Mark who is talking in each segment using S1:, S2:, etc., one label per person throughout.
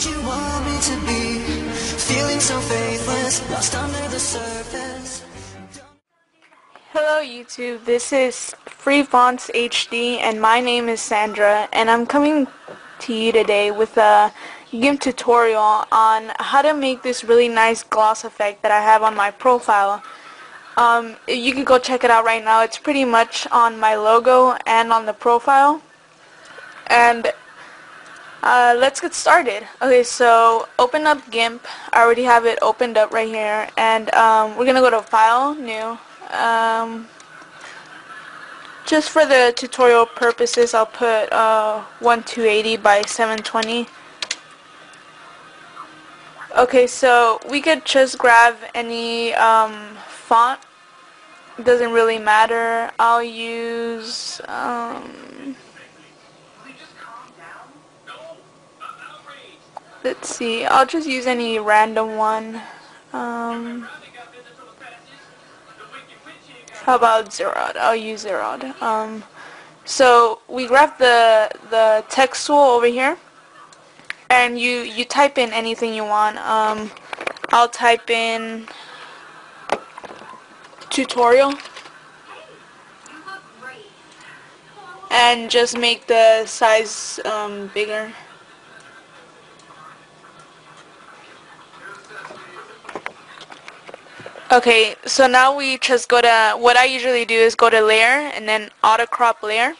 S1: what you want me to be. Feeling so faithless, lost under the surface.
S2: Hello YouTube, this is Free Fonts HD and my name is Sandra, and I'm coming to you today with a GIMP tutorial on how to make this really nice gloss effect that I have on my profile. You can go check it out right now. It's pretty much on my logo and on the profile. And let's get started. Okay, so open up GIMP. I already have it opened up right here, and we're gonna go to File, New. Just for the tutorial purposes, I'll put 1280 by 720. Okay, so we could just grab any font. It doesn't really matter. I'll use let's see, I'll just use any random one. How about Xerod? I'll use Xerod. So we grab the text tool over here, and you type in anything you want. I'll type in tutorial and just make the size bigger. Okay, so now we just go to, what I usually do is go to layer and then auto crop layer.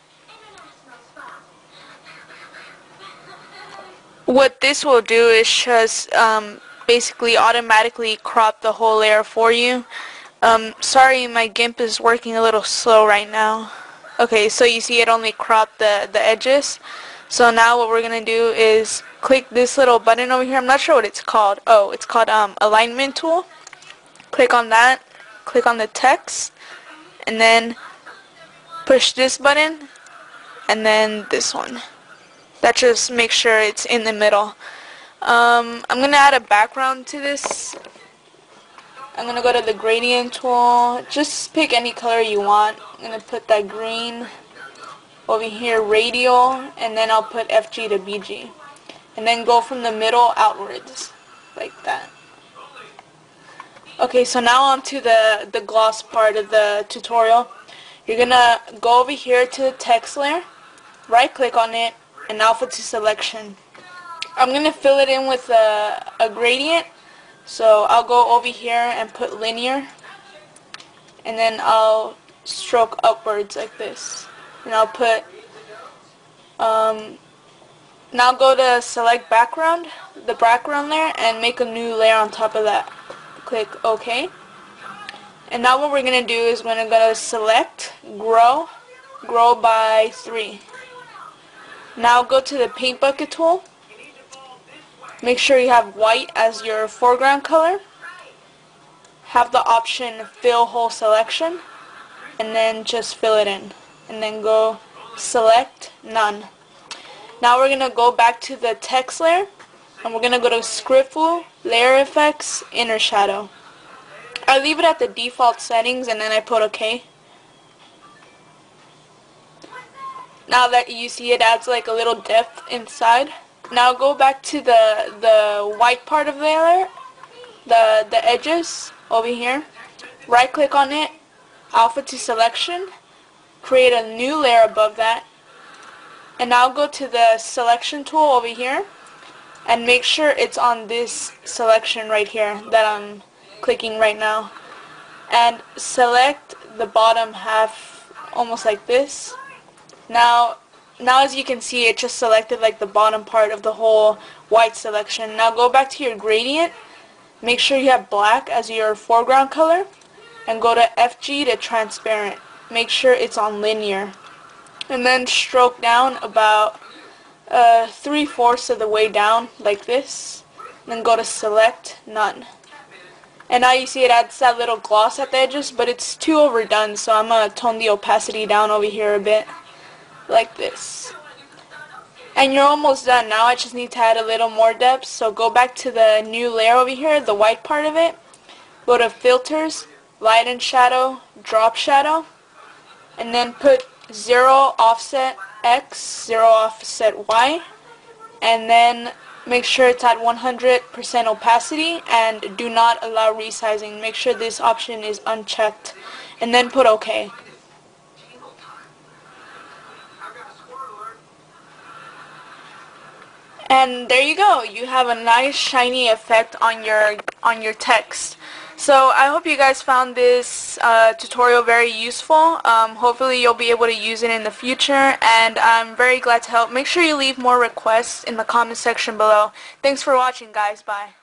S2: What this will do is just basically automatically crop the whole layer for you. Sorry, my GIMP is working a little slow right now. Okay, so you see it only cropped the edges. So now what we're going to do is click this little button over here. I'm not sure what it's called. Oh, it's called alignment tool. Click on that, click on the text, and then push this button, and then this one. That just makes sure it's in the middle. I'm going to add a background to this. I'm going to go to the gradient tool. Just pick any color you want. I'm going to put that green over here, radial, and then I'll put FG to BG. And then go from the middle outwards, like that. Okay, so now on to the gloss part of the tutorial. You're going to go over here to the text layer, right click on it, and alpha to selection. I'm going to fill it in with a gradient, so I'll go over here and put linear, and then I'll stroke upwards like this. And I'll put, now go to select background, the background layer, and make a new layer on top of that. Click OK. And now what we're going to do is we're going to go to select, grow by 3. Now go to the paint bucket tool. Make sure you have white as your foreground color. Have the option fill whole selection, and then just fill it in. And then go select none. Now we're going to go back to the text layer, and we're going to go to script tool, layer effects, inner shadow. I leave it at the default settings, and then I put OK. Now that you see, it adds like a little depth inside. Now go back to the white part of the layer, the edges over here. Right click on it, alpha to selection, create a new layer above that, and now go to the selection tool over here and make sure it's on this selection right here that I'm clicking right now, and select the bottom half almost like this. Now as you can see, it just selected like the bottom part of the whole white selection. Now go back to your gradient, make sure you have black as your foreground color, and go to FG to transparent. Make sure it's on linear, and then stroke down about 3/4 of the way down like this. Then go to select none. And now you see it adds that little gloss at the edges, but it's too overdone, so I'm going to tone the opacity down over here a bit, like this. And you're almost done. Now I just need to add a little more depth, so go back to the new layer over here, the white part of it. Go to filters, light and shadow, drop shadow, and then put 0 offset X, 0 offset Y, and then Make sure it's at 100% opacity and do not allow resizing. Make sure this option is unchecked and then put OK. And there you go. You have a nice shiny effect on your text. So I hope you guys found this tutorial very useful. Hopefully you'll be able to use it in the future, and I'm very glad to help. Make sure you leave more requests in the comment section below. Thanks for watching, guys. Bye.